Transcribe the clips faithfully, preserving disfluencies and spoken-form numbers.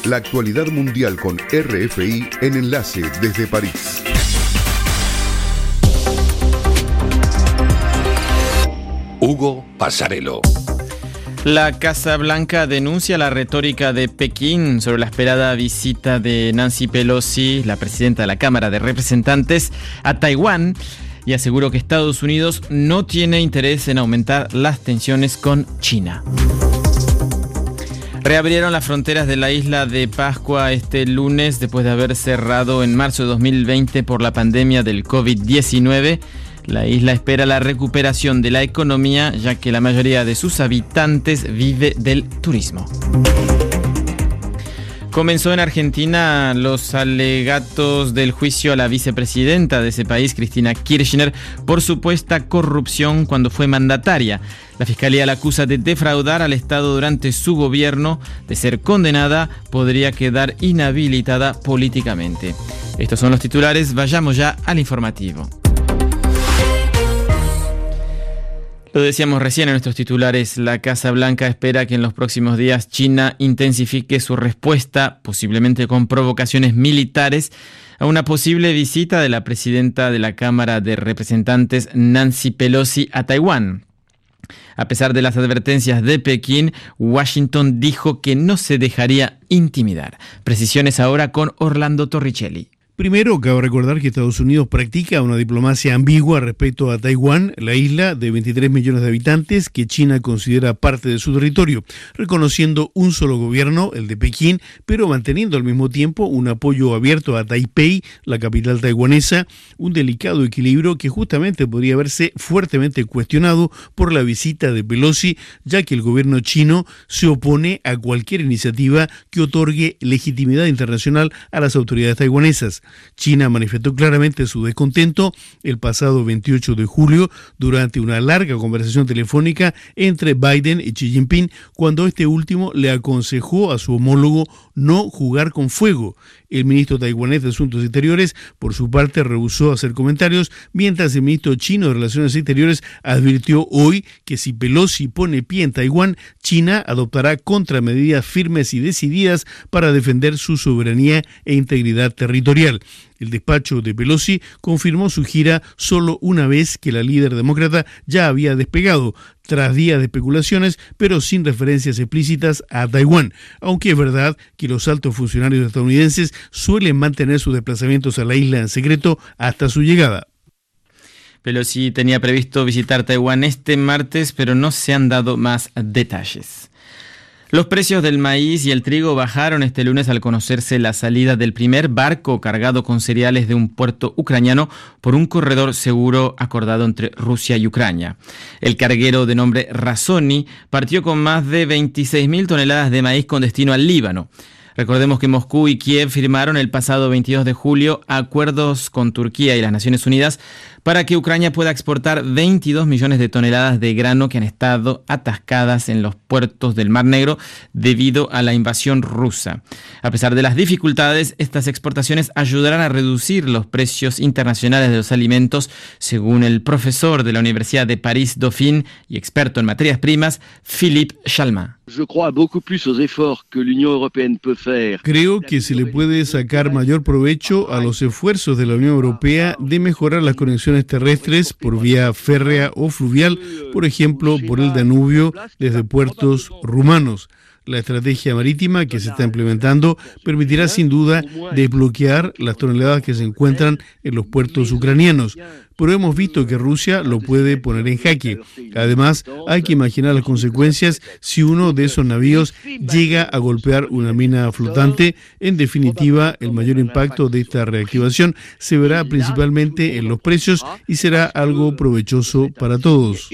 La actualidad mundial con R F I en Enlace desde París. Hugo Passarello. La Casa Blanca denuncia la retórica de Pekín sobre la esperada visita de Nancy Pelosi, la presidenta de la Cámara de Representantes, a Taiwán, y aseguró que Estados Unidos no tiene interés en aumentar las tensiones con China. Reabrieron las fronteras de la isla de Pascua este lunes después de haber cerrado en marzo de dos mil veinte por la pandemia del covid diecinueve. La isla espera la recuperación de la economía, ya que la mayoría de sus habitantes vive del turismo. Comenzó en Argentina los alegatos del juicio a la vicepresidenta de ese país, Cristina Kirchner, por supuesta corrupción cuando fue mandataria. La Fiscalía la acusa de defraudar al Estado durante su gobierno. De ser condenada, podría quedar inhabilitada políticamente. Estos son los titulares, vayamos ya al informativo. Lo decíamos recién en nuestros titulares, la Casa Blanca espera que en los próximos días China intensifique su respuesta, posiblemente con provocaciones militares, a una posible visita de la presidenta de la Cámara de Representantes, Nancy Pelosi, a Taiwán. A pesar de las advertencias de Pekín, Washington dijo que no se dejaría intimidar. Precisiones ahora con Orlando Torricelli. Primero, cabe recordar que Estados Unidos practica una diplomacia ambigua respecto a Taiwán, la isla de veintitrés millones de habitantes que China considera parte de su territorio, reconociendo un solo gobierno, el de Pekín, pero manteniendo al mismo tiempo un apoyo abierto a Taipei, la capital taiwanesa, un delicado equilibrio que justamente podría verse fuertemente cuestionado por la visita de Pelosi, ya que el gobierno chino se opone a cualquier iniciativa que otorgue legitimidad internacional a las autoridades taiwanesas. China manifestó claramente su descontento el pasado veintiocho de julio durante una larga conversación telefónica entre Biden y Xi Jinping, cuando este último le aconsejó a su homólogo no jugar con fuego. El ministro taiwanés de Asuntos Exteriores, por su parte, rehusó hacer comentarios, mientras el ministro chino de Relaciones Exteriores advirtió hoy que si Pelosi pone pie en Taiwán, China adoptará contramedidas firmes y decididas para defender su soberanía e integridad territorial. El despacho de Pelosi confirmó su gira solo una vez que la líder demócrata ya había despegado, tras días de especulaciones, pero sin referencias explícitas a Taiwán, aunque es verdad que los altos funcionarios estadounidenses suelen mantener sus desplazamientos a la isla en secreto hasta su llegada. Pelosi tenía previsto visitar Taiwán este martes, pero no se han dado más detalles. Los precios del maíz y el trigo bajaron este lunes al conocerse la salida del primer barco cargado con cereales de un puerto ucraniano por un corredor seguro acordado entre Rusia y Ucrania. El carguero de nombre Razoni partió con más de veintiséis mil toneladas de maíz con destino al Líbano. Recordemos que Moscú y Kiev firmaron el pasado veintidós de julio acuerdos con Turquía y las Naciones Unidas para que Ucrania pueda exportar veintidós millones de toneladas de grano que han estado atascadas en los puertos del Mar Negro debido a la invasión rusa. A pesar de las dificultades, estas exportaciones ayudarán a reducir los precios internacionales de los alimentos, según el profesor de la Universidad de París Dauphine y experto en materias primas, Philippe Chalmin. Creo que se le puede sacar mayor provecho a los esfuerzos de la Unión Europea de mejorar las conexiones terrestres por vía férrea o fluvial, por ejemplo, por el Danubio desde puertos rumanos. La estrategia marítima que se está implementando permitirá sin duda desbloquear las toneladas que se encuentran en los puertos ucranianos, pero hemos visto que Rusia lo puede poner en jaque. Además, hay que imaginar las consecuencias si uno de esos navíos llega a golpear una mina flotante. En definitiva, el mayor impacto de esta reactivación se verá principalmente en los precios y será algo provechoso para todos.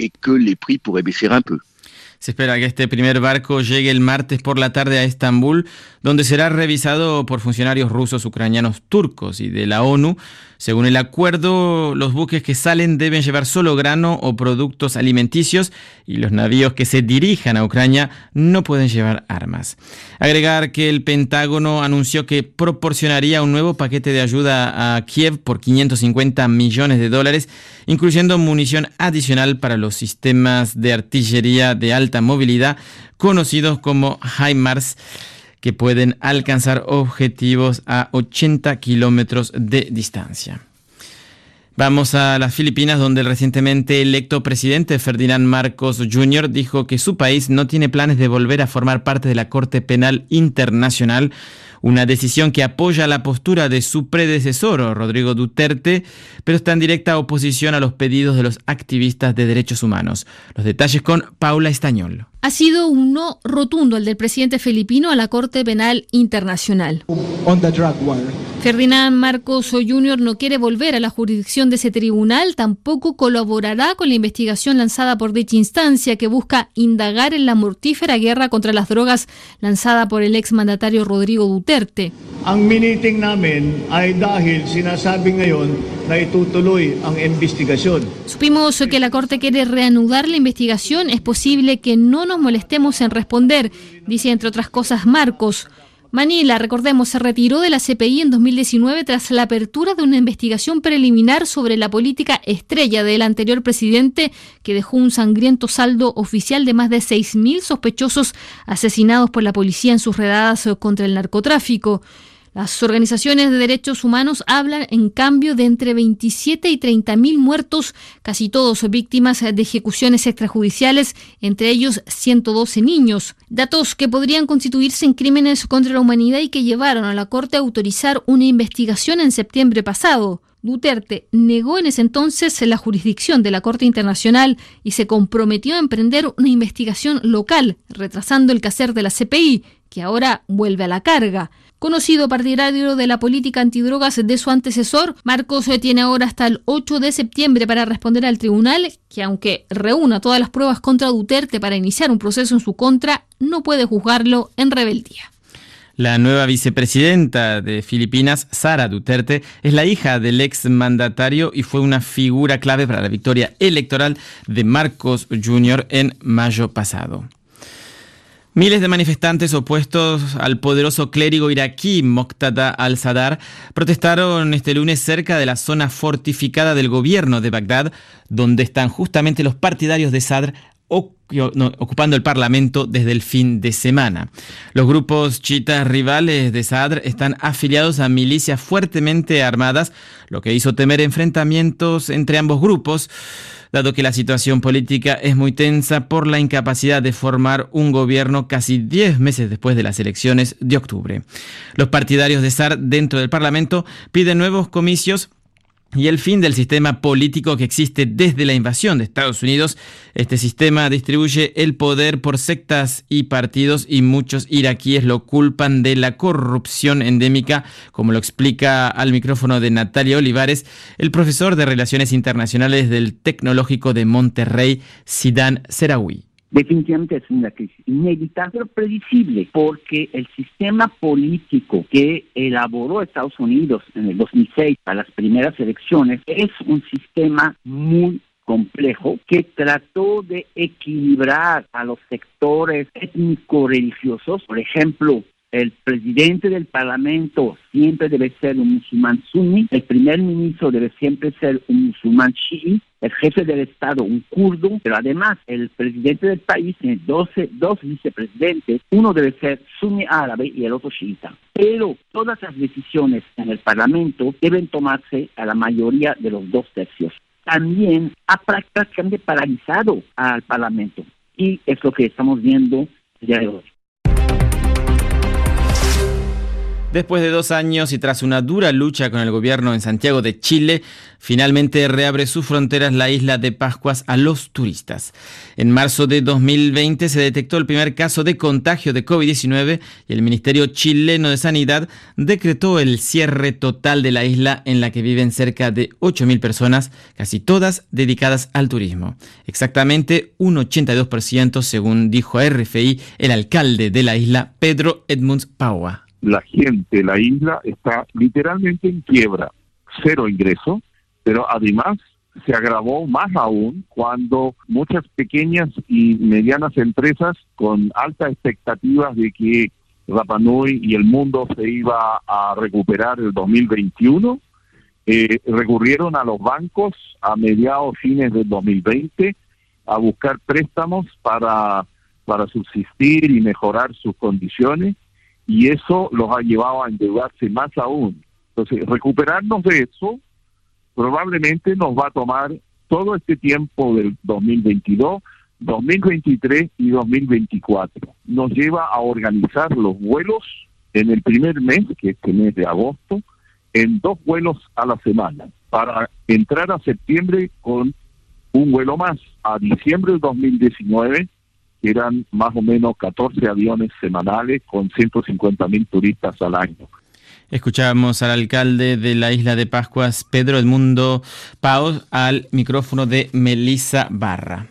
Se espera que este primer barco llegue el martes por la tarde a Estambul, donde será revisado por funcionarios rusos, ucranianos, turcos y de la ONU. Según el acuerdo, los buques que salen deben llevar solo grano o productos alimenticios y los navíos que se dirijan a Ucrania no pueden llevar armas. Agregar que el Pentágono anunció que proporcionaría un nuevo paquete de ayuda a Kiev por quinientos cincuenta millones de dólares, incluyendo munición adicional para los sistemas de artillería de alta movilidad, conocidos como HIMARS, que pueden alcanzar objetivos a ochenta kilómetros de distancia. Vamos a las Filipinas, donde el recientemente electo presidente Ferdinand Marcos junior dijo que su país no tiene planes de volver a formar parte de la Corte Penal Internacional, una decisión que apoya la postura de su predecesor, Rodrigo Duterte, pero está en directa oposición a los pedidos de los activistas de derechos humanos. Los detalles con Paula Estañol. Ha sido un no rotundo el del presidente filipino a la Corte Penal Internacional. On the drug war. Ferdinand Marcos junior no quiere volver a la jurisdicción de ese tribunal, tampoco colaborará con la investigación lanzada por dicha instancia que busca indagar en la mortífera guerra contra las drogas lanzada por el exmandatario Rodrigo Duterte. Ang miniting namin ay dahil sinasabi ngayon na itutuloy ang investigasyon. Supimos que la Corte quiere reanudar la investigación, es posible que no nos molestemos en responder, dice entre otras cosas Marcos. Manila, recordemos, se retiró de la C P I en dos mil diecinueve tras la apertura de una investigación preliminar sobre la política estrella del anterior presidente, que dejó un sangriento saldo oficial de más de seis mil sospechosos asesinados por la policía en sus redadas contra el narcotráfico. Las organizaciones de derechos humanos hablan, en cambio, de entre veintisiete y treinta mil muertos, casi todos víctimas de ejecuciones extrajudiciales, entre ellos ciento doce niños. Datos que podrían constituirse en crímenes contra la humanidad y que llevaron a la Corte a autorizar una investigación en septiembre pasado. Duterte negó en ese entonces la jurisdicción de la Corte Internacional y se comprometió a emprender una investigación local, retrasando el quehacer de la C P I, que ahora vuelve a la carga. Conocido partidario de la política antidrogas de su antecesor, Marcos tiene ahora hasta el ocho de septiembre para responder al tribunal, que aunque reúna todas las pruebas contra Duterte para iniciar un proceso en su contra, no puede juzgarlo en rebeldía. La nueva vicepresidenta de Filipinas, Sara Duterte, es la hija del exmandatario y fue una figura clave para la victoria electoral de Marcos junior en mayo pasado. Miles de manifestantes opuestos al poderoso clérigo iraquí Moqtada al-Sadr protestaron este lunes cerca de la zona fortificada del gobierno de Bagdad, donde están justamente los partidarios de Sadr ocupando el parlamento desde el fin de semana. Los grupos chiitas rivales de Sadr están afiliados a milicias fuertemente armadas, lo que hizo temer enfrentamientos entre ambos grupos, dado que la situación política es muy tensa por la incapacidad de formar un gobierno casi diez meses después de las elecciones de octubre. Los partidarios de Sadr dentro del Parlamento piden nuevos comicios y el fin del sistema político que existe desde la invasión de Estados Unidos. Este sistema distribuye el poder por sectas y partidos y muchos iraquíes lo culpan de la corrupción endémica, como lo explica al micrófono de Natalia Olivares el profesor de Relaciones Internacionales del Tecnológico de Monterrey, Sidan Seraoui. Definitivamente es una crisis inédita, pero predecible, porque el sistema político que elaboró Estados Unidos en el dos mil seis para las primeras elecciones es un sistema muy complejo que trató de equilibrar a los sectores étnico-religiosos. Por ejemplo, el presidente del parlamento siempre debe ser un musulmán suní, el primer ministro debe siempre ser un musulmán chií, el jefe del Estado un kurdo, pero además el presidente del país tiene doce, dos vicepresidentes, uno debe ser suní árabe y el otro chiita. Pero todas las decisiones en el parlamento deben tomarse a la mayoría de los dos tercios. También ha prácticamente paralizado al parlamento y es lo que estamos viendo el día de hoy. Después de dos años y tras una dura lucha con el gobierno en Santiago de Chile, finalmente reabre sus fronteras la isla de Pascuas a los turistas. En marzo de dos mil veinte se detectó el primer caso de contagio de COVID diecinueve y el Ministerio Chileno de Sanidad decretó el cierre total de la isla, en la que viven cerca de ocho mil personas, casi todas dedicadas al turismo. Exactamente un ochenta y dos por ciento, según dijo a R F I el alcalde de la isla, Pedro Edmunds Paua. La gente de la isla está literalmente en quiebra, cero ingreso, pero además se agravó más aún cuando muchas pequeñas y medianas empresas con altas expectativas de que Rapa Nui y el mundo se iba a recuperar el dos mil veintiuno, eh, recurrieron a los bancos a mediados fines del dos mil veinte a buscar préstamos para, para subsistir y mejorar sus condiciones. y eso los ha llevado a endeudarse más aún. Entonces, recuperarnos de eso probablemente nos va a tomar todo este tiempo del dos mil veintidós, dos mil veintitrés y dos mil veinticuatro. Nos lleva a organizar los vuelos en el primer mes, que es este mes de agosto, en dos vuelos a la semana, para entrar a septiembre con un vuelo más. A diciembre del dos mil diecinueve eran más o menos catorce aviones semanales con ciento cincuenta mil turistas al año. Escuchábamos al alcalde de la isla de Pascuas, Pedro Edmundo Paos, al micrófono de Melissa Barra.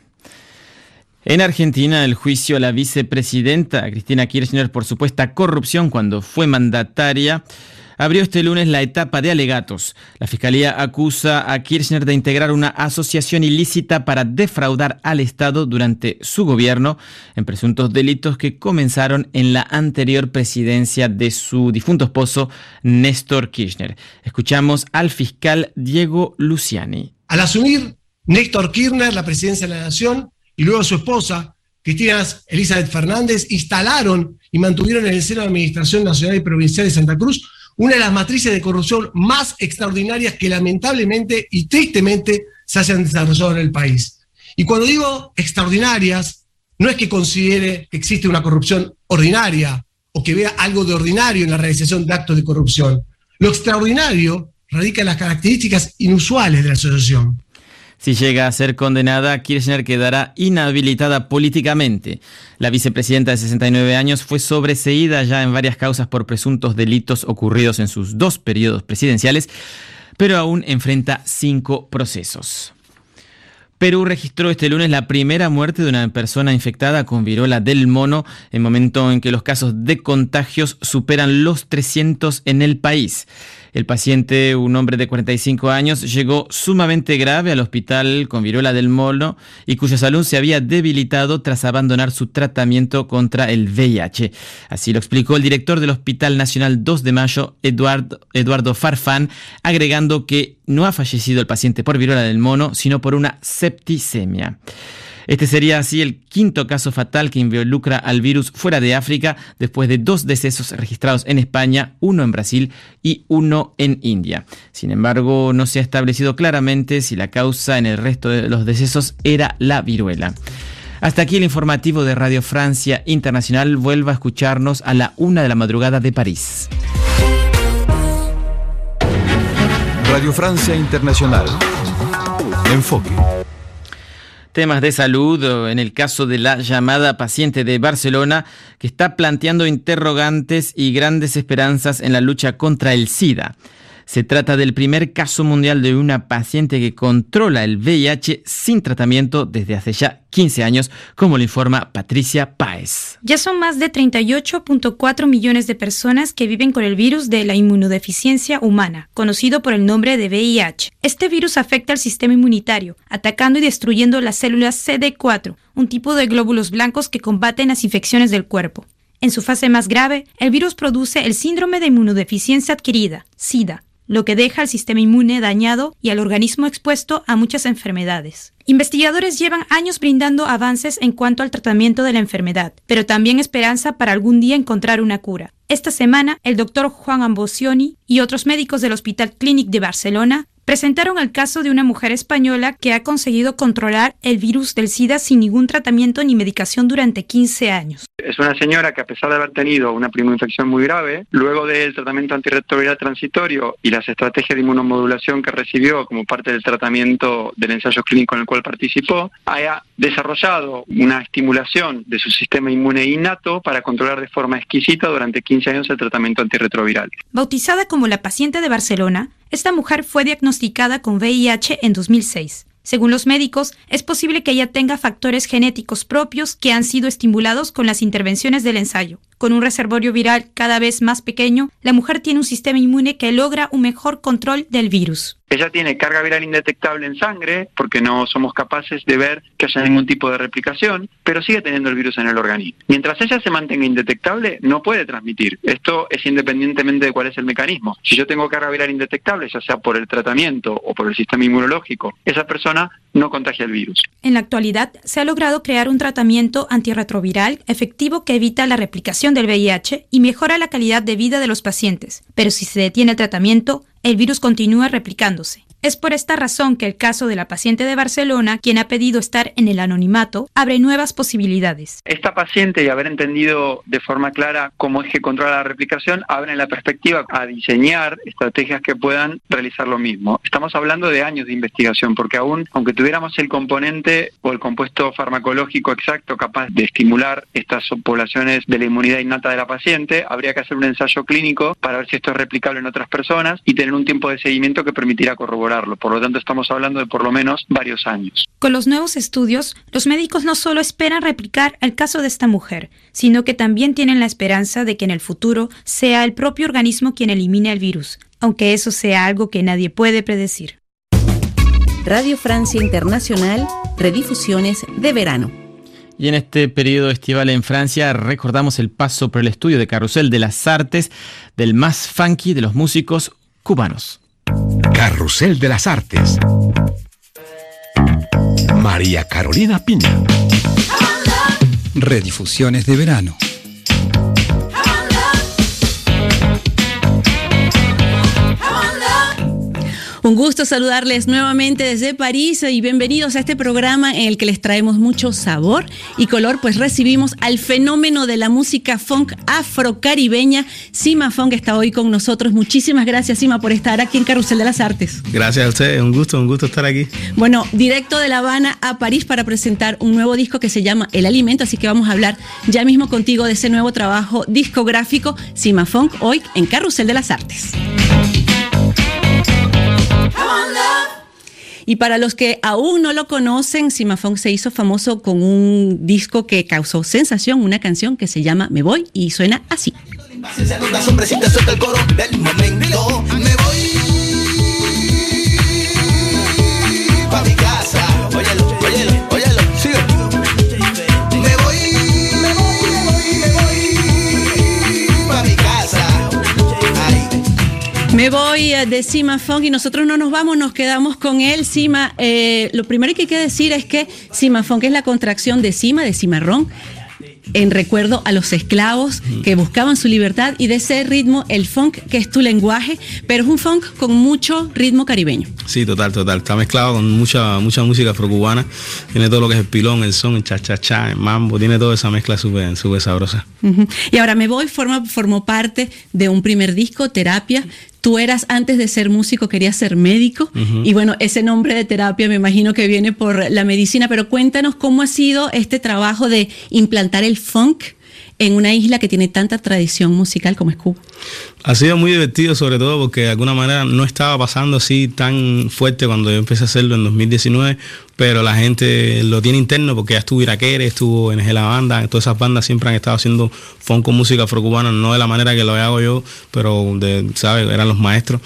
En Argentina, el juicio a la vicepresidenta Cristina Kirchner por supuesta corrupción cuando fue mandataria abrió este lunes la etapa de alegatos. La Fiscalía acusa a Kirchner de integrar una asociación ilícita para defraudar al Estado durante su gobierno en presuntos delitos que comenzaron en la anterior presidencia de su difunto esposo, Néstor Kirchner. Escuchamos al fiscal Diego Luciani. Al asumir Néstor Kirchner la presidencia de la Nación y luego su esposa, Cristina Elizabeth Fernández, instalaron y mantuvieron en el seno de la Administración Nacional y Provincial de Santa Cruz una de las matrices de corrupción más extraordinarias que lamentablemente y tristemente se hayan desarrollado en el país. Y cuando digo extraordinarias, no es que considere que existe una corrupción ordinaria o que vea algo de ordinario en la realización de actos de corrupción. Lo extraordinario radica en las características inusuales de la asociación. Si llega a ser condenada, Kirchner quedará inhabilitada políticamente. La vicepresidenta de sesenta y nueve años fue sobreseída ya en varias causas por presuntos delitos ocurridos en sus dos periodos presidenciales, pero aún enfrenta cinco procesos. Perú registró este lunes la primera muerte de una persona infectada con viruela del mono, en momento en que los casos de contagios superan los trescientos en el país. El paciente, un hombre de cuarenta y cinco años, llegó sumamente grave al hospital con viruela del mono y cuya salud se había debilitado tras abandonar su tratamiento contra el V I H. Así lo explicó el director del Hospital Nacional dos de Mayo, Eduardo, Eduardo Farfán, agregando que no ha fallecido el paciente por viruela del mono, sino por una septicemia. Este sería así el quinto caso fatal que involucra al virus fuera de África, después de dos decesos registrados en España, uno en Brasil y uno en India. Sin embargo, no se ha establecido claramente si la causa en el resto de los decesos era la viruela. Hasta aquí el informativo de Radio Francia Internacional. Vuelva a escucharnos a la una de la madrugada de París. Radio Francia Internacional. Enfoque. Temas de salud, en el caso de la llamada paciente de Barcelona, que está planteando interrogantes y grandes esperanzas en la lucha contra el SIDA. Se trata del primer caso mundial de una paciente que controla el V I H sin tratamiento desde hace ya quince años, como lo informa Patricia Páez. Ya son más de treinta y ocho punto cuatro millones de personas que viven con el virus de la inmunodeficiencia humana, conocido por el nombre de V I H. Este virus afecta al sistema inmunitario, atacando y destruyendo las células C D cuatro, un tipo de glóbulos blancos que combaten las infecciones del cuerpo. En su fase más grave, el virus produce el síndrome de inmunodeficiencia adquirida, SIDA, lo que deja al sistema inmune dañado y al organismo expuesto a muchas enfermedades. Investigadores llevan años brindando avances en cuanto al tratamiento de la enfermedad, pero también esperanza para algún día encontrar una cura. Esta semana, el doctor Juan Ambocioni y otros médicos del Hospital Clínic de Barcelona presentaron el caso de una mujer española que ha conseguido controlar el virus del SIDA sin ningún tratamiento ni medicación durante quince años. Es una señora que, a pesar de haber tenido una primoinfección muy grave, luego del tratamiento antirretroviral transitorio y las estrategias de inmunomodulación que recibió como parte del tratamiento del ensayo clínico en el cual participó, haya desarrollado una estimulación de su sistema inmune innato para controlar de forma exquisita durante quince años el tratamiento antirretroviral. Bautizada como la paciente de Barcelona, esta mujer fue diagnosticada con V I H en dos mil seis. Según los médicos, es posible que ella tenga factores genéticos propios que han sido estimulados con las intervenciones del ensayo. Con un reservorio viral cada vez más pequeño, la mujer tiene un sistema inmune que logra un mejor control del virus. Ella tiene carga viral indetectable en sangre porque no somos capaces de ver que haya ningún tipo de replicación, pero sigue teniendo el virus en el organismo. Mientras ella se mantenga indetectable, no puede transmitir. Esto es independientemente de cuál es el mecanismo. Si yo tengo carga viral indetectable, ya sea por el tratamiento o por el sistema inmunológico, esa persona no contagia el virus. En la actualidad, se ha logrado crear un tratamiento antirretroviral efectivo que evita la replicación transmisión del V I H y mejora la calidad de vida de los pacientes, pero si se detiene el tratamiento, el virus continúa replicándose. Es por esta razón que el caso de la paciente de Barcelona, quien ha pedido estar en el anonimato, abre nuevas posibilidades. Esta paciente, y haber entendido de forma clara cómo es que controla la replicación, abre la perspectiva a diseñar estrategias que puedan realizar lo mismo. Estamos hablando de años de investigación, porque aún, aunque tuviéramos el componente o el compuesto farmacológico exacto capaz de estimular estas poblaciones de la inmunidad innata de la paciente, habría que hacer un ensayo clínico para ver si esto es replicable en otras personas y tener un tiempo de seguimiento que permitirá corroborar. Por lo tanto, estamos hablando de por lo menos varios años. Con los nuevos estudios, los médicos no solo esperan replicar el caso de esta mujer, sino que también tienen la esperanza de que en el futuro sea el propio organismo quien elimine el virus, aunque eso sea algo que nadie puede predecir. Radio Francia Internacional, redifusiones de verano. Y en este periodo estival en Francia recordamos el paso por el estudio de Carrusel de las Artes del más funky de los músicos cubanos. Carrusel de las Artes. María Carolina Piña. Redifusiones de verano. Un gusto saludarles nuevamente desde París y bienvenidos a este programa en el que les traemos mucho sabor y color, pues recibimos al fenómeno de la música funk afrocaribeña. Sima Funk está hoy con nosotros. Muchísimas gracias, Sima, por estar aquí en Carrusel de las Artes. Gracias a ustedes, un gusto, un gusto estar aquí. Bueno, directo de La Habana a París para presentar un nuevo disco que se llama El Alimento, así que vamos a hablar ya mismo contigo de ese nuevo trabajo discográfico. Sima Funk, hoy en Carrusel de las Artes. Y para los que aún no lo conocen, Sima Funk se hizo famoso con un disco que causó sensación, una canción que se llama Me Voy y suena así. Me voy pa' mi casa. Óyelo, óyelo, óyelo, sigue. Me voy, me voy, me voy, me voy pa' mi casa. Ay. Me voy de Sima Funk y nosotros no nos vamos, nos quedamos con él. Sima, eh, lo primero que hay que decir es que Sima Funk es la contracción de Sima, de cimarrón, en recuerdo a los esclavos que buscaban su libertad, y de ese ritmo, el funk, que es tu lenguaje, pero es un funk con mucho ritmo caribeño. Sí, total, total. Está mezclado con mucha mucha música afrocubana. Tiene todo lo que es el pilón, el son, el cha-cha-cha, el mambo. Tiene toda esa mezcla súper súper sabrosa. Uh-huh. Y ahora Me Voy forma, formó parte de un primer disco, Terapia. Tú eras, antes de ser músico, querías ser médico. Uh-huh. Y bueno, ese nombre de terapia me imagino que viene por la medicina, pero cuéntanos cómo ha sido este trabajo de implantar el funk en una isla que tiene tanta tradición musical como es Cuba. Ha sido muy divertido, sobre todo porque de alguna manera no estaba pasando así tan fuerte cuando yo empecé a hacerlo en dos mil diecinueve, pero la gente lo tiene interno porque ya estuvo Iraquere, estuvo N G La Banda, todas esas bandas siempre han estado haciendo funk con música afrocubana, no de la manera que lo hago yo, pero de, ¿sabes? Eran los maestros.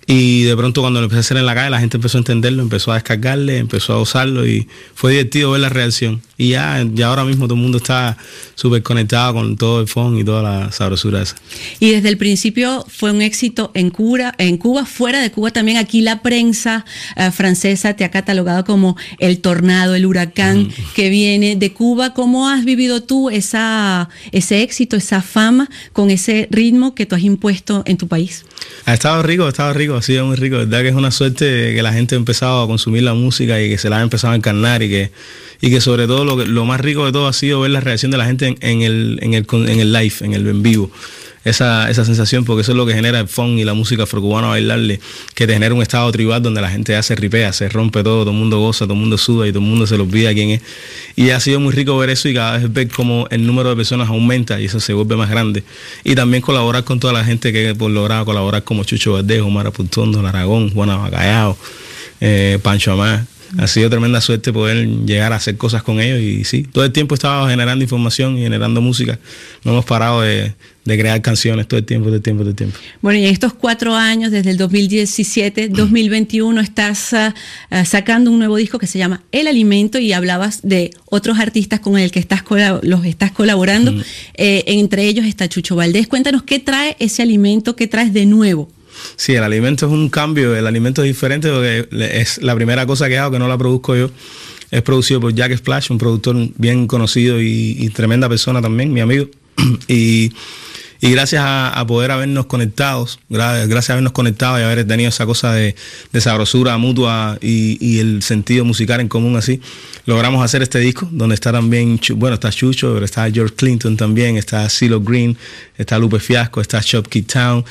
Y de pronto cuando lo empecé a hacer en la calle, la gente empezó a entenderlo, empezó a descargarle, empezó a usarlo y fue divertido ver la reacción. Y ya, ya ahora mismo todo el mundo está súper conectado con todo el funk y toda la sabrosura esa. Y desde el principio fue un éxito en Cuba, en Cuba, fuera de Cuba también. Aquí la prensa uh, francesa te ha catalogado como el tornado, el huracán mm. que viene de Cuba. ¿Cómo has vivido tú esa, ese éxito, esa fama con ese ritmo que tú has impuesto en tu país? Ha estado rico, ha estado rico, ha sido muy rico. La verdad que es una suerte que la gente ha empezado a consumir la música y que se la ha empezado a encarnar, y que, y que sobre todo lo, lo más rico de todo ha sido ver la reacción de la gente en, en, el, en, el, en el live, en el en vivo. Esa, esa sensación, porque eso es lo que genera el funk y la música afrocubana, bailarle, que te genera un estado tribal donde la gente ya se ripea, se rompe todo, todo el mundo goza, todo el mundo suda y todo el mundo se le olvida quién es. Y ha sido muy rico ver eso, y cada vez ver cómo el número de personas aumenta y eso se vuelve más grande. Y también colaborar con toda la gente que por lograr colaborar, como Chucho Verdejo, Mara Puntondo, Aragón, Juana Bacallao, eh, Pancho Amá. Ha sido tremenda suerte poder llegar a hacer cosas con ellos, y sí, todo el tiempo estaba generando información y generando música. No hemos parado de, de crear canciones todo el tiempo, todo el tiempo, todo el tiempo. Bueno, y en estos cuatro años, desde el dos mil diecisiete, dos mil veintiuno, estás uh, uh, sacando un nuevo disco que se llama El Alimento, y hablabas de otros artistas con el que estás los estás colaborando. Mm. Eh, entre ellos está Chucho Valdés. Cuéntanos qué trae ese alimento, qué traes de nuevo. Sí, el alimento es un cambio, el alimento es diferente porque es la primera cosa que hago, que no la produzco yo. Es producido por Jack Splash, un productor bien conocido y, y tremenda persona también, mi amigo. y, y gracias a, a poder habernos conectados, gra- gracias a habernos conectado y haber tenido esa cosa de, de sabrosura mutua y, y el sentido musical en común así, logramos hacer este disco donde está también, bueno, está Chucho, pero está George Clinton también, está CeeLo Green, está Lupe Fiasco, está Chop Kid Town,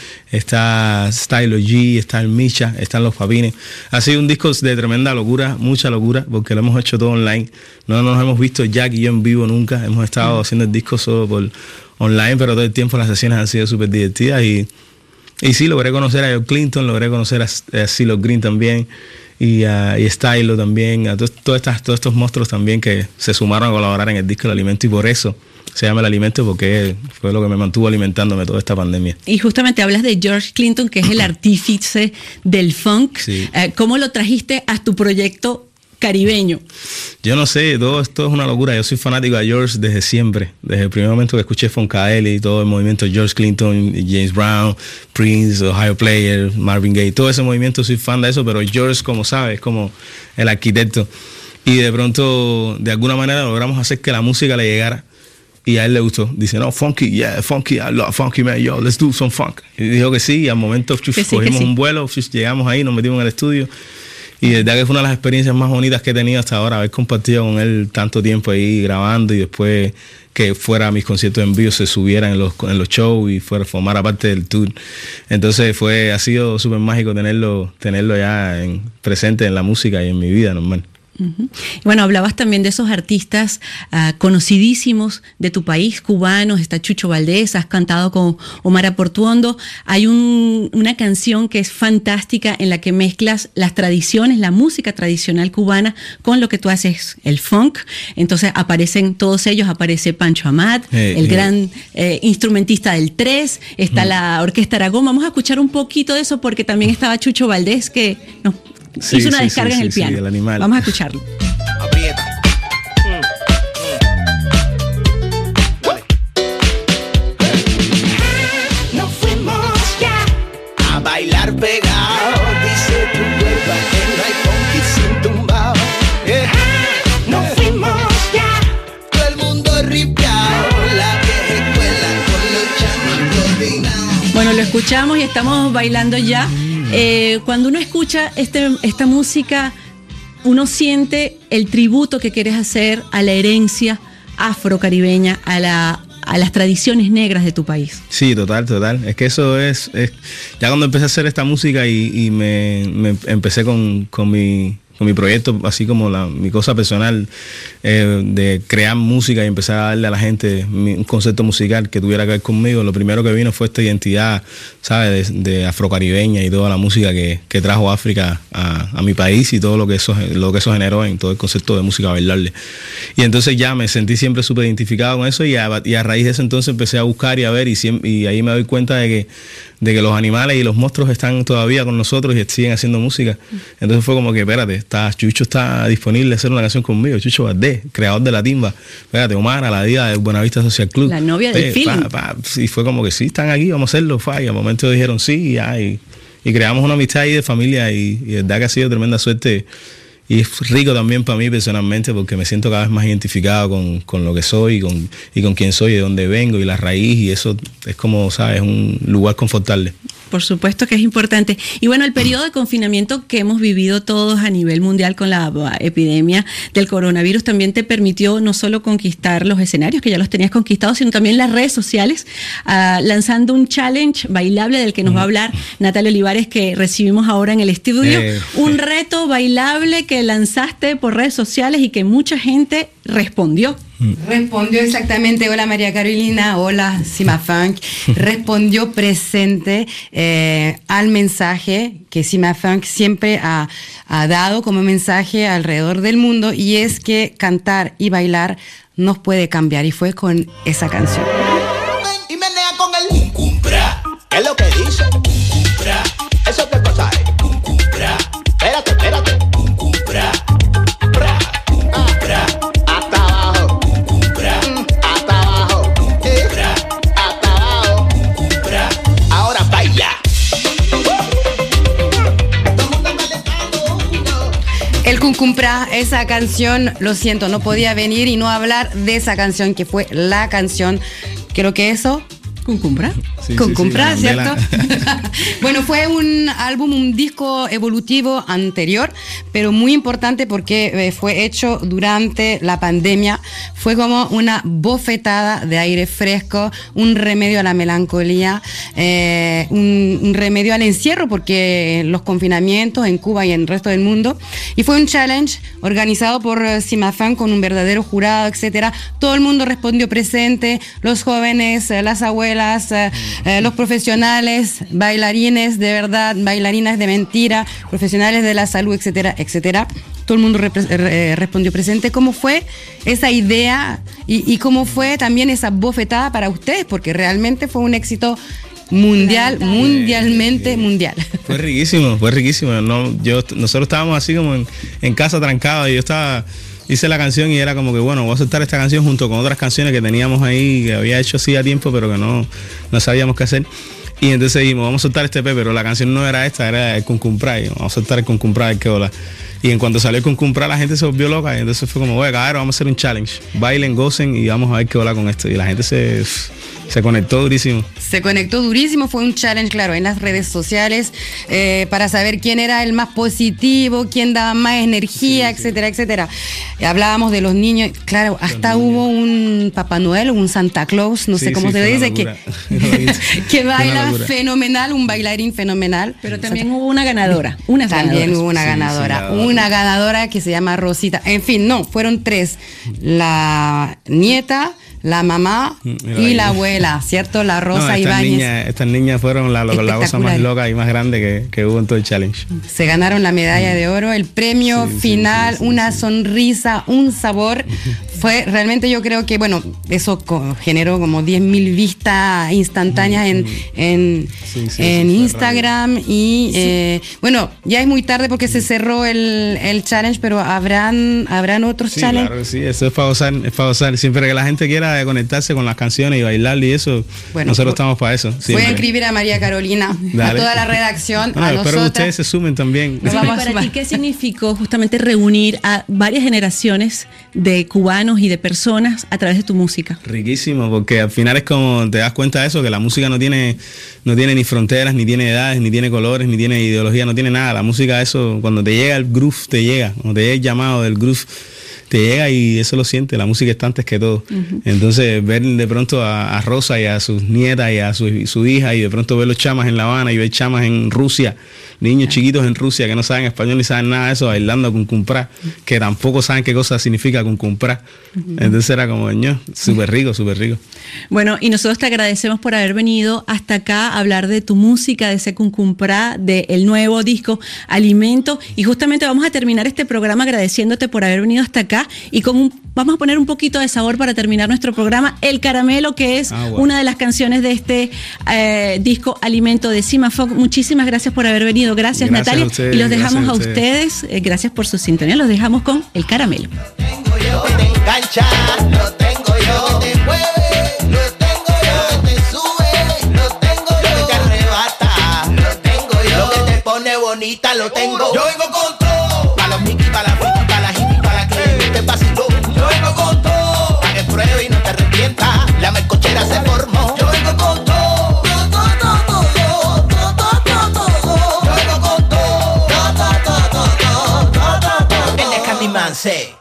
está Stylo G, está el Micha, están los Papines. Ha sido un disco de tremenda locura, mucha locura, porque lo hemos hecho todo online. No nos hemos visto Jack y yo en vivo nunca. Hemos estado mm. haciendo el disco solo por online, pero todo el tiempo las sesiones han sido súper divertidas. Y, y sí, logré conocer a George Clinton, logré conocer a, a CeeLo Green también. Y, uh, y Stylo también, a todos, todos, estas, todos estos monstruos también que se sumaron a colaborar en el disco El Alimento, y por eso se llama El Alimento, porque fue lo que me mantuvo alimentándome toda esta pandemia. Y justamente hablas de George Clinton, que es el artífice del funk. Sí. Eh, ¿Cómo lo trajiste a tu proyecto caribeño? Yo no sé, todo esto es una locura. Yo soy fanático de George desde siempre, desde el primer momento que escuché Funkaeli y todo el movimiento de George Clinton, James Brown, Prince, Ohio Player, Marvin Gaye, todo ese movimiento, soy fan de eso, pero George, como sabes, es como el arquitecto. Y de pronto, de alguna manera, logramos hacer que la música le llegara. Y a él le gustó. Dice, no, funky, yeah, funky, I love funky, man, yo, let's do some funk. Y dijo que sí, y al momento chuf, que sí, cogimos que sí. un vuelo, chuf, llegamos ahí, nos metimos en el estudio. Y de verdad que fue una de las experiencias más bonitas que he tenido hasta ahora, haber compartido con él tanto tiempo ahí grabando, y después que fuera a mis conciertos en vivo, se subieran en los, en los shows y fuera a formar parte del tour. Entonces fue, ha sido súper mágico tenerlo, tenerlo ya en, presente en la música y en mi vida normal. Uh-huh. Bueno, hablabas también de esos artistas uh, conocidísimos de tu país, cubanos. Está Chucho Valdés, has cantado con Omar Aportuondo. Hay un, una canción que es fantástica en la que mezclas las tradiciones, la música tradicional cubana con lo que tú haces, el funk. Entonces aparecen todos ellos, aparece Pancho Amat, hey, el hey. gran eh, instrumentista del tres, está mm. la Orquesta Aragón. Vamos a escuchar un poquito de eso porque también estaba Chucho Valdés que nos Sí, hizo una sí, descarga sí, en el sí, piano. Sí, el animal. Vamos a escucharlo. Aprieta. Nos fuimos ya a bailar pegado. Dice tu cuerpo que no hay funky sin tumbao. Yeah. Nos fuimos ya, todo el mundo ripiao. La vieja escuela con los chamitos peinados. Bueno, lo escuchamos y estamos bailando ya. Eh, cuando uno escucha este, esta música, uno siente el tributo que quieres hacer a la herencia afrocaribeña, a, la, a las tradiciones negras de tu país. Sí, total, total. Es que eso es... es ya cuando empecé a hacer esta música y, y me, me empecé con, con mi... con mi proyecto, así como la, mi cosa personal eh, de crear música y empezar a darle a la gente mi, un concepto musical que tuviera que ver conmigo, lo primero que vino fue esta identidad, ¿sabes?, de, de afrocaribeña y toda la música que, que trajo África a, a mi país y todo lo que, eso, lo que eso generó en todo el concepto de música bailable. Y entonces ya me sentí siempre súper identificado con eso y a, y a raíz de eso entonces empecé a buscar y a ver y, siempre, y ahí me doy cuenta de que de que los animales y los monstruos están todavía con nosotros y siguen haciendo música. Entonces fue como que, espérate, está, Chucho está disponible a hacer una canción conmigo, Chucho Valdés, creador de La Timba, espérate, Omar, a la diva de Buenavista Social Club. La novia del film. Y fue como que sí, están aquí, vamos a hacerlo, fa, y al momento dijeron sí, y, ya, y, y creamos una amistad ahí de familia y, y de verdad que ha sido tremenda suerte. Y es rico también para mí personalmente porque me siento cada vez más identificado con, con lo que soy y con, y con quién soy, de dónde vengo y la raíz, y eso es como, ¿sabes?, un lugar confortable. Por supuesto que es importante. Y bueno, el periodo de confinamiento que hemos vivido todos a nivel mundial con la epidemia del coronavirus también te permitió no solo conquistar los escenarios, que ya los tenías conquistados, sino también las redes sociales, uh, lanzando un challenge bailable del que nos va a hablar Natalia Olivares, que recibimos ahora en el estudio. Eh. Un reto bailable que lanzaste por redes sociales y que mucha gente respondió. Respondió exactamente, hola María Carolina, hola Cima Funk, respondió presente eh, al mensaje que Cima Funk siempre ha, ha dado como mensaje alrededor del mundo, y es que cantar y bailar nos puede cambiar, y fue con esa canción. Y menea con el cum cum bra. ¿Qué es lo que dice? Cum cum bra. ¿Eso qué cosa es? Cum cum bra. Espérate, espérate. Cum cum bra. Bra. Cum cum bra. Hasta abajo. Cum cum bra. Hasta abajo. Eh. Bra. Hasta abajo. Cum cum bra. Ahora baila. El Cum Cum Bra, esa canción, lo siento, no podía venir y no hablar de esa canción, que fue la canción Creo que eso... Cuncumbra. Sí, Cuncumbra, sí, sí, ¿cierto? Bueno, fue un álbum, un disco evolutivo anterior, pero muy importante porque eh, fue hecho durante la pandemia. Fue como una bofetada de aire fresco, un remedio a la melancolía, eh, un, un remedio al encierro, porque los confinamientos en Cuba y en el resto del mundo. Y fue un challenge organizado por Cimafunk con un verdadero jurado, etcétera. Todo el mundo respondió presente, los jóvenes, eh, las abuelas, eh, eh, los profesionales, bailarines de verdad, bailarinas de mentira, profesionales de la salud, etcétera, etcétera. Todo el mundo repre- re- respondió presente. ¿Cómo fue esa idea y, y cómo fue también esa bofetada para ustedes? Porque realmente fue un éxito mundial, mundialmente mundial. Fue riquísimo, fue riquísimo. No, yo, nosotros estábamos así como en, en casa trancados y yo estaba... Hice la canción y era como que, bueno, voy a soltar esta canción junto con otras canciones que teníamos ahí, que había hecho así a tiempo, pero que no, no sabíamos qué hacer. Y entonces dijimos, vamos a soltar este P, pero la canción no era esta, era el Cuncumbra. Vamos a soltar el Cuncumbra, el que hola. Y en cuanto salió el Cuncumbra, la gente se volvió loca. Y entonces fue como, bueno, cabrón, vamos a hacer un challenge. Bailen, gocen y vamos a ver qué hola con esto. Y la gente se... Se conectó durísimo. Se conectó durísimo, fue un challenge, claro, en las redes sociales, eh, para saber quién era el más positivo, quién daba más energía, sí, etcétera, sí. etcétera. Hablábamos de los niños, claro, hasta los hubo niños. Un Papá Noel, un Santa Claus, no sí, sé cómo sí, se dice, que, que baila fenomenal, un bailarín fenomenal. Pero también hubo una ganadora, una También ganadora. hubo una sí, ganadora, sí, una ganadora que se llama Rosita. En fin, no, fueron tres. La nieta, la mamá y, y la abuela, ¿cierto? La Rosa no, estas Ibáñez. Niñas, estas niñas fueron la, la cosa más loca y más grande que, que hubo en todo el challenge. Se ganaron la medalla de oro, el premio sí, final, sí, sí, una sí. sonrisa, un sabor. Fue realmente, yo creo que, bueno, eso co- generó como diez mil vistas instantáneas en, en, sí, sí, en Instagram. Raro. Y eh, bueno, ya es muy tarde porque se cerró el, el challenge, pero habrán, habrán otros sí, challenges. Claro, sí, eso es para gozar, es para gozar. Siempre que la gente quiera de conectarse con las canciones y bailar y eso, bueno, nosotros voy, estamos para eso. Siempre. Voy a escribir a María Carolina, Dale. a toda la redacción, bueno, a espero nosotras. que ustedes se sumen también. Sí, para ti, ¿qué significó justamente reunir a varias generaciones de cubanos y de personas a través de tu música? Riquísimo, porque al final es como te das cuenta de eso, que la música no tiene, no tiene ni fronteras, ni tiene edades, ni tiene colores, ni tiene ideología, no tiene nada. La música, eso, cuando te llega el groove, te llega, cuando te llega el llamado del groove, te llega y eso lo siente, la música está antes que todo. Uh-huh. Entonces ver de pronto a, a Rosa y a sus nietas y a su, su hija y de pronto ver los chamas en La Habana y ver chamas en Rusia, niños uh-huh. chiquitos en Rusia que no saben español ni saben nada de eso, bailando Cuncumbra, uh-huh. que tampoco saben qué cosa significa Cuncumbra. Uh-huh. Entonces era como, ño, súper rico, súper rico. Bueno, y nosotros te agradecemos por haber venido hasta acá a hablar de tu música, de ese Cuncumbra, del nuevo disco Alimento, y justamente vamos a terminar este programa agradeciéndote por haber venido hasta acá. Y con un, vamos a poner un poquito de sabor para terminar nuestro programa, El Caramelo, que es ah, wow. una de las canciones de este eh, disco Alimento de Cimafunk. Muchísimas gracias por haber venido, gracias, gracias Natalia, ustedes, y los dejamos a ustedes, a ustedes eh, gracias por su sintonía, los dejamos con El Caramelo. Lo tengo yo, te engancha, lo tengo yo, te mueve, lo tengo yo, te sube, lo tengo yo, lo que te arrebata, lo tengo yo, lo que te pone bonita, lo tengo yo. Vengo con todo, para los Mickey, para la Friki, para la hippie, para la que te vaciló. Yo vengo con todo, para que pruebe y no te arrepientas, la mercochera se formó. Yo vengo con todo, todo, todo, todo, todo, todo, todo. Yo vengo con todo, todo, todo, todo, todo, todo. En el Candyman se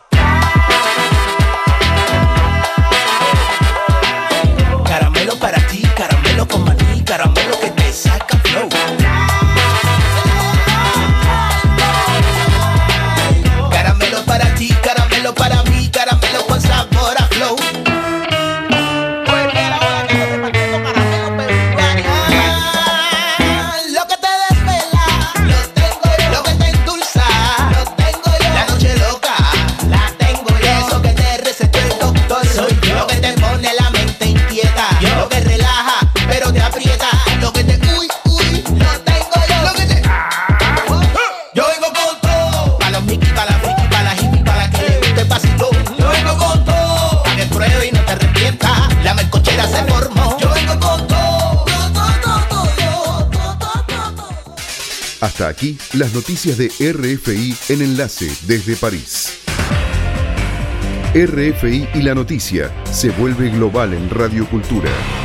caramelo para ti, caramelo con maní, caramelo que te saca flow. Caramelo para ti, caramelo para mí, caramelo con sabor a flow. Lo que te desvela, lo tengo yo. Lo que te endulza, lo tengo yo. La noche loca, la tengo yo. Eso que te recetó el doctor soy yo. Lo que te pone la mente inquieta, yo. Lo que relaja, pero te aprieta. Lo que te uy, uy, lo tengo yo. Lo que te yo vengo con todo, para los Mickey, para la Friki, para la hippie, para la que le guste vacilón. Yo vengo con todo, para que pruebe y no te arrepientas, la mercochera se formó. Yo vengo con todo, todo, todo, todo, todo, todo, todo. Hasta aquí las noticias de R F I en Enlace desde París. R F I y la noticia se vuelve global en Radio Cultura.